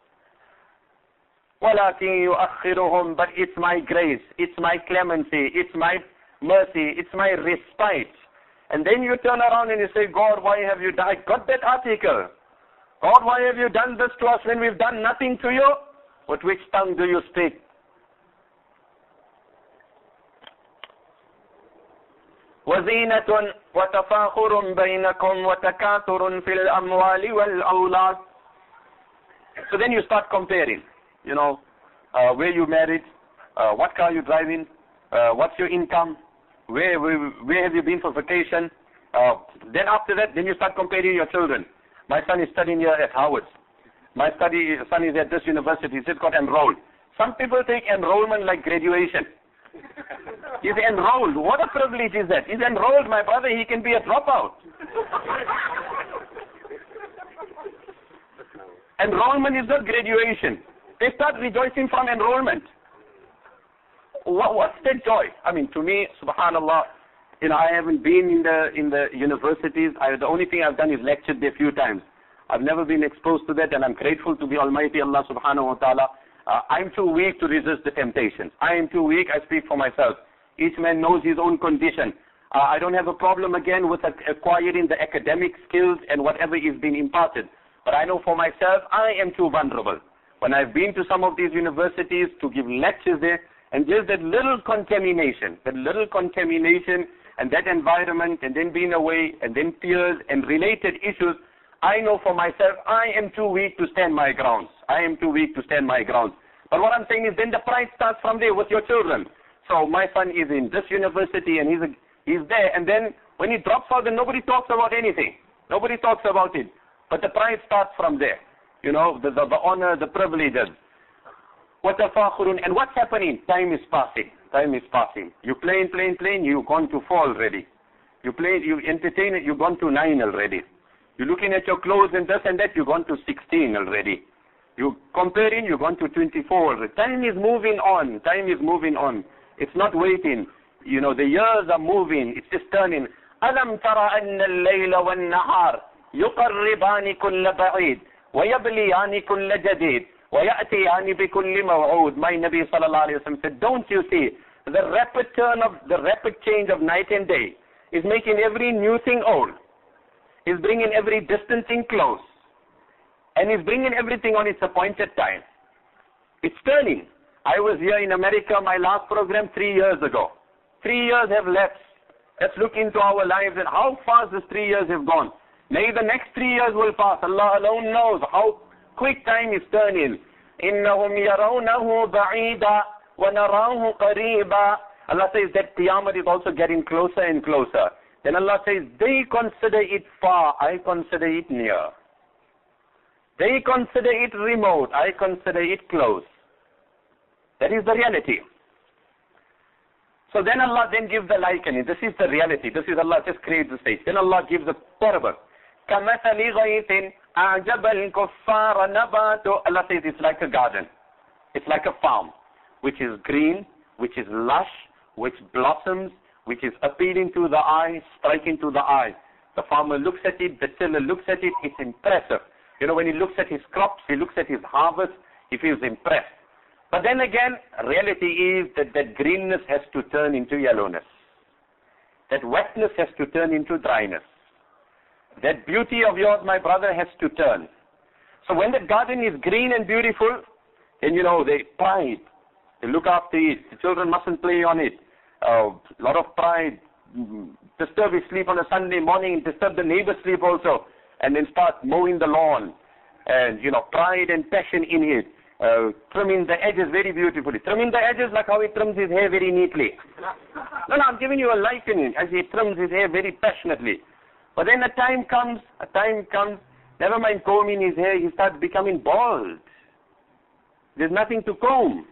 وَلَكِنْ يُؤَخِّرُهُمْ. But it's my grace, it's my clemency, it's my mercy, it's my respite. And then you turn around and you say, God, why have you done? I got that article. God, why have you done this to us when we've done nothing to you? With which tongue do you speak? وَزِينَةٌ وَتَفَاخُرٌ بَيْنَكُمْ وَتَكَاثُرٌ فِي الْأَمْوَالِ وَالْأَوْلَادِ. So then you start comparing. You know, uh, where you married, uh, what car you driving, uh, what's your income, where, where where have you been for vacation. Uh, then after that, then you start comparing your children. My son is studying here at Harvard. My study, son is at this university. He's just got enrolled. Some people take enrollment like graduation. He's enrolled. What a privilege is that? He's enrolled, my brother. He can be a dropout. Enrollment is not graduation. They start rejoicing from enrollment. What, what's that joy? I mean, to me, subhanallah, you know, I haven't been in the in the universities. I, the only thing I've done is lectured there a few times. I've never been exposed to that, and I'm grateful to the Almighty Allah subhanahu wa ta'ala. Uh, I'm too weak to resist the temptations. I am too weak, I speak for myself. Each man knows his own condition. Uh, I don't have a problem again with acquiring the academic skills and whatever is being imparted. But I know for myself, I am too vulnerable. When I've been to some of these universities to give lectures there, and just that little contamination, that little contamination and that environment, and then being away, and then tears and related issues, I know for myself, I am too weak to stand my grounds. I am too weak to stand my grounds. But what I'm saying is then the pride starts from there with your children. So my son is in this university and he's a, he's there, and then when he drops out, then nobody talks about anything. Nobody talks about it. But the pride starts from there. You know, the, the, the honor, the privileges. وَتَفَاخُرٌ. And what's happening? Time is passing. Time is passing. You playing, playing, playing, you've gone to four already. You play, you entertain it, you've gone to nine already. You're looking at your clothes and this and that, you've gone to sixteen already. You're comparing, you've gone to twenty-four. Time is moving on. Time is moving on. It's not waiting. You know, the years are moving. It's just turning. أَلَمْ تَرَ أَنَّ اللَّيْلَ وَالنَّهَارِ يُقَرِّبَانِ كُلَّ بَعِيدٍ وَيَبْلِيَانِ كُلَّ جَدِيدٍ وَيَأْتِيَانِ بِكُلِّ مَوْعُودٍ. My Nabi sallallahu alayhi wa sallam said, don't you see, the rapid turn of, the rapid change of night and day is making every new thing old. Is bringing every distant thing close. And is bringing everything on its appointed time. It's turning. I was here in America, my last program, three years ago. Three years have lapsed. Let's look into our lives and how fast these three years have gone. Maybe the next three years will pass. Allah alone knows how quick time is turning. إِنَّهُمْ يَرَوْنَهُ بَعِيدًا وَنَرَاهُ قَرِيبًا. Allah says that Qiyamah is also getting closer and closer. Then Allah says, they consider it far, I consider it near. They consider it remote, I consider it close. That is the reality. So then Allah then gives the likening. This is the reality. This is Allah just creates the stage. Then Allah gives a parable. كَمَثَلِ غَيْثٍ أَعْجَبَ الْكُفَّارَ نَبَاتُ. Allah says it's like a garden. It's like a farm, which is green, which is lush, which blossoms, which is appealing to the eye, striking to the eye. The farmer looks at it, the tiller looks at it, it's impressive. You know, when he looks at his crops, he looks at his harvest, he feels impressed. But then again, reality is that that greenness has to turn into yellowness. That wetness has to turn into dryness. That beauty of yours, my brother, has to turn. So when the garden is green and beautiful, then, you know, they pride. They look after it. The children mustn't play on it. A uh, lot of pride. Disturb his sleep on a Sunday morning, disturb the neighbor's sleep also, and then start mowing the lawn. And, you know, pride and passion in it. Uh, trimming the edges very beautifully. Trimming the edges like how he trims his hair very neatly. No, no, I'm giving you a likening as he trims his hair very passionately. But then a time comes, a time comes, never mind combing his hair, he starts becoming bald. There's nothing to comb.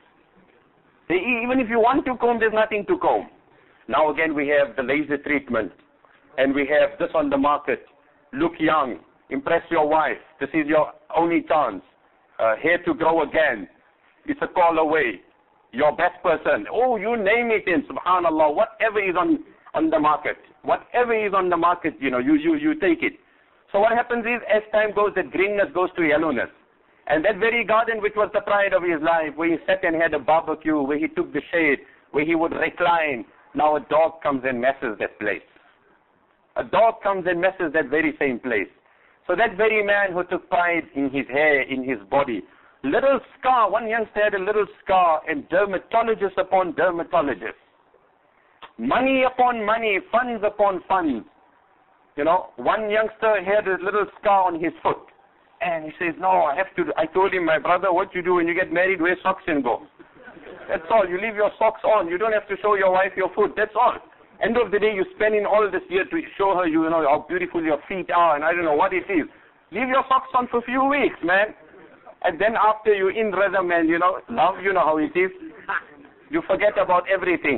Even if you want to comb, there's nothing to comb. Now again we have the laser treatment. And we have this on the market. Look young. Impress your wife. This is your only chance. Uh, hair to grow again. It's a call away. Your best person. Oh, you name it in, subhanallah, whatever is on, on the market. Whatever is on the market, you know, you, you, you take it. So what happens is, as time goes, that greenness goes to yellowness. And that very garden which was the pride of his life, where he sat and had a barbecue, where he took the shade, where he would recline, now a dog comes and messes that place. A dog comes and messes that very same place. So that very man who took pride in his hair, in his body, little scar, one youngster had a little scar, and dermatologist upon dermatologist. Money upon money, funds upon funds. You know, one youngster had a little scar on his foot. And he says, no, I have to, I told him, my brother, what you do when you get married, wear socks and go. That's all. You leave your socks on. You don't have to show your wife your foot. That's all. End of the day, you're spending all this year to show her, you know, how beautiful your feet are, and I don't know what it is. Leave your socks on for a few weeks, man. And then after you're in rhythm and, you know, love, you know how it is. You forget about everything.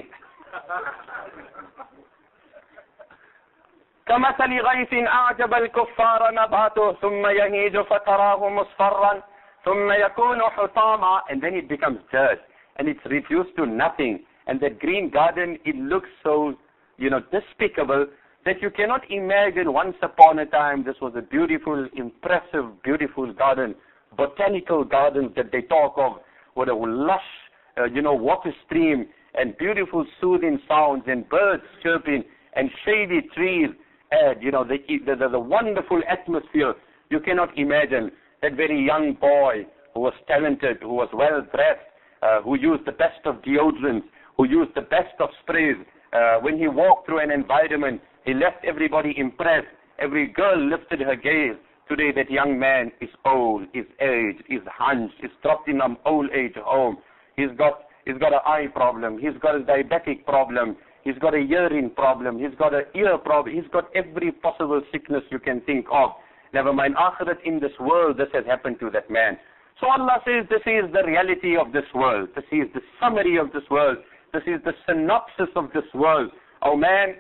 كمثل غيث أعجب الكفار نباته ثم يهيج فتراه مصفرا ثم يكون حطاما, and then it becomes dirt and it's reduced to nothing. And that green garden, it looks so, you know, despicable that you cannot imagine once upon a time this was a beautiful, impressive, beautiful garden, botanical gardens that they talk of, with a lush, uh, you know, water stream and beautiful soothing sounds and birds chirping and shady trees and, you know, the, the, the, the wonderful atmosphere. You cannot imagine that very young boy who was talented, who was well-dressed, uh, who used the best of deodorants, who used the best of sprays. Uh, when he walked through an environment, he left everybody impressed. Every girl lifted her gaze. Today that young man is old, is aged, is hunched, is dropped in an old age home. He's got, he's got an eye problem. He's got a diabetic problem. He's got a hearing problem. He's got an ear problem. He's got every possible sickness you can think of. Never mind akhirat, in this world, this has happened to that man. So Allah says this is the reality of this world. This is the summary of this world. This is the synopsis of this world. Oh man,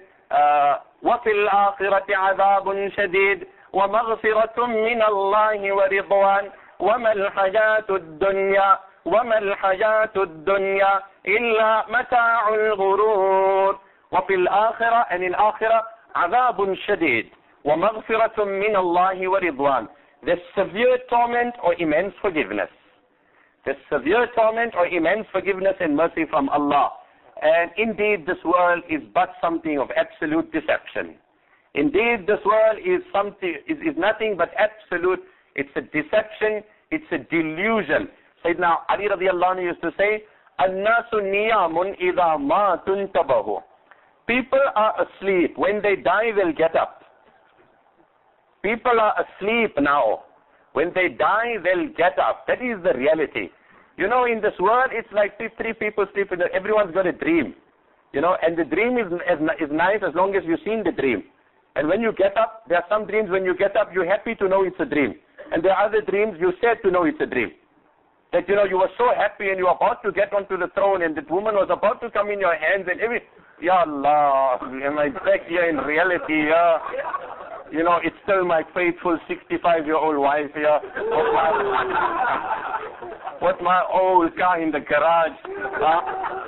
وَفِي الْآخِرَةِ عَذَابٌ شَدِيدٌ وَمَغْفِرَةٌ مِّنَ اللَّهِ وَرِضْوَانٌ وَمَا الْحَيَاةُ الدُّنْيَا وَمَا الْحَيَاةُ الدُّنْيَا إِلَّا مَتَاعُ الْغُرُورِ وَفِي الْآخِرَةِ, and in Akhirah, عَذَابٌ شَدِيدٌ وَمَغْفِرَةٌ مِّنَ اللَّهِ وَرِضْوَانٌ. There's severe torment or immense forgiveness. There's severe torment or immense forgiveness and mercy from Allah. And indeed, this world is but something of absolute deception. Indeed, this world is something is, is nothing but absolute. It's a deception. It's a delusion. Sayyidina Ali radiallahu anhu used to say, "An-nasu niyamun idha ma tuntabahu." People are asleep. When they die, they'll get up. People are asleep now. When they die, they'll get up. That is the reality. You know, in this world, it's like three people sleep. In the, everyone's got a dream. You know, and the dream is, is, is nice as long as you've seen the dream. And when you get up, there are some dreams when you get up, you're happy to know it's a dream. And there are other dreams, you're sad to know it's a dream. That, you know, you were so happy and you were about to get onto the throne and that woman was about to come in your hands and every... Ya Allah, am I back here in reality? Yeah. You know, it's still my faithful sixty-five-year-old wife here. What my, what my old car in the garage. Huh?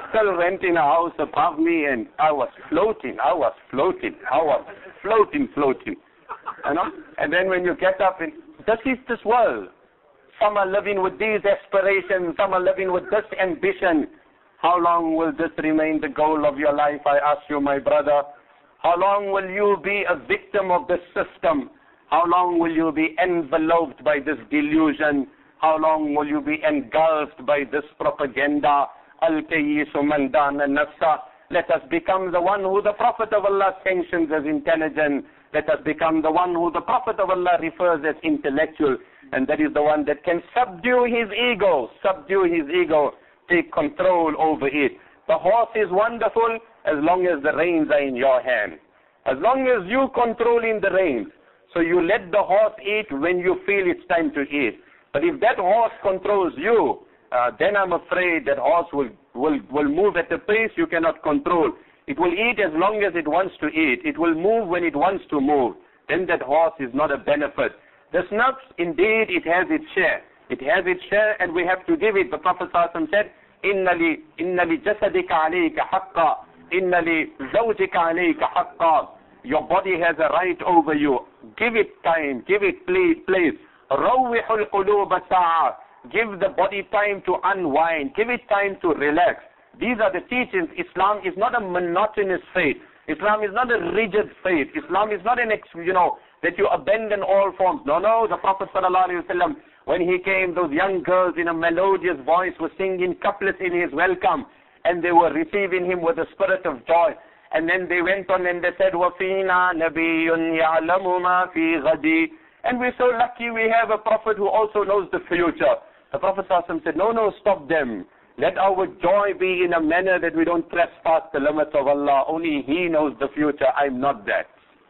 still renting a house above me, and I was floating, I was floating, I was floating, floating. You know? And then when you get up, and this is this world. Some are living with these aspirations, some are living with this ambition. How long will this remain the goal of your life, I ask you, my brother? How long will you be a victim of this system? How long will you be enveloped by this delusion? How long will you be engulfed by this propaganda? Al-Kayyisu man dana nafsa. Let us become the one who the Prophet of Allah sanctions as intelligent. Let us become the one who the Prophet of Allah refers as intellectual. And that is the one that can subdue his ego, subdue his ego, take control over it. The horse is wonderful as long as the reins are in your hand. As long as you controlling the reins. So you let the horse eat when you feel it's time to eat. But if that horse controls you, uh, then I'm afraid that horse will, will, will move at a pace you cannot control. It will eat as long as it wants to eat. It will move when it wants to move. Then that horse is not a benefit. The nafs, indeed, it has its share. It has its share and we have to give it. The Prophet ﷺ said, إِنَّ لِي إِنَّ لِجَسَدِكَ عَلَيْكَ حَقًّا إِنَّ لِزَوْجِكَ عَلَيْكَ حَقًّا. Your body has a right over you. Give it time. Give it place. رَوِّحُ الْقُلُوبَ سَاعَةً. Give the body time to unwind. Give it time to relax. These are the teachings. Islam is not a monotonous faith. Islam is not a rigid faith. Islam is not an, you know, that you abandon all forms. No, no. The Prophet ﷺ, when he came, those young girls in a melodious voice were singing couplets in his welcome, and they were receiving him with a spirit of joy. And then they went on and they said, وَفِينَا نَبِيٌّ يَعْلَمُ مَا فِي غَدِي. And we're so lucky we have a prophet who also knows the future. The Prophet ﷺ said, no, no, stop them. Let our joy be in a manner that we don't trespass the limits of Allah. Only He knows the future. I'm not that.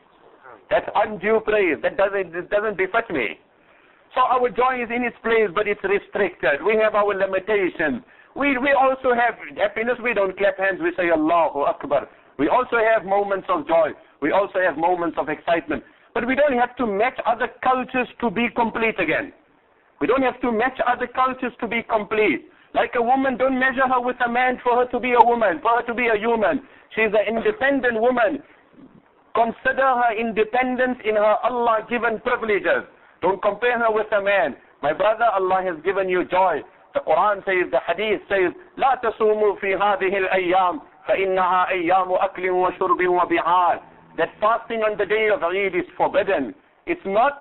That's undue praise. That doesn't, it doesn't befit me. So our joy is in its place, but it's restricted. We have our limitations. We, we also have happiness. We don't clap hands. We say Allahu Akbar. We also have moments of joy. We also have moments of excitement. But we don't have to match other cultures to be complete again. We don't have to match other cultures to be complete. Like a woman, don't measure her with a man for her to be a woman, for her to be a human. She's an independent woman. Consider her independence in her Allah-given privileges. Don't compare her with a man. My brother, Allah has given you joy. The Quran says, the Hadith says, لا تصوموا في هذه الأيام فإنها أيام أكل وشرب وبعار. That fasting on the day of Eid is forbidden. It's not,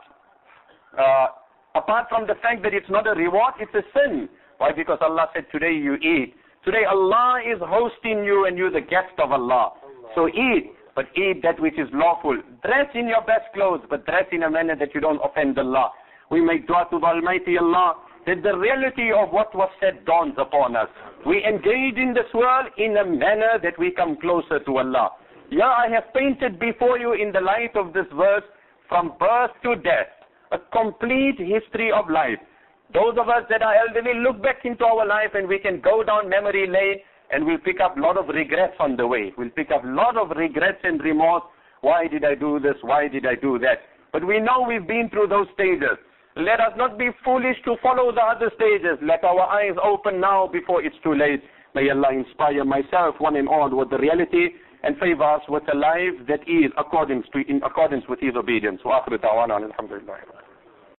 uh, apart from the fact that it's not a reward, it's a sin. Why? Because Allah said, today you eat. Today Allah is hosting you and you're the guest of Allah. So eat, but eat that which is lawful. Dress in your best clothes, but dress in a manner that you don't offend Allah. We make dua to the Almighty Allah that the reality of what was said dawns upon us. We engage in this world in a manner that we come closer to Allah. Yeah, I have painted before you in the light of this verse from birth to death, a complete history of life. Those of us that are elderly, look back into our life and we can go down memory lane and we'll pick up a lot of regrets on the way. We'll pick up a lot of regrets and remorse. Why did I do this? Why did I do that? But we know we've been through those stages. Let us not be foolish to follow the other stages. Let our eyes open now before it's too late. May Allah inspire myself, one and all, with the reality and favor us with a life that is according to, in accordance with His obedience. Wa akhiru da'wana alhamdulillah.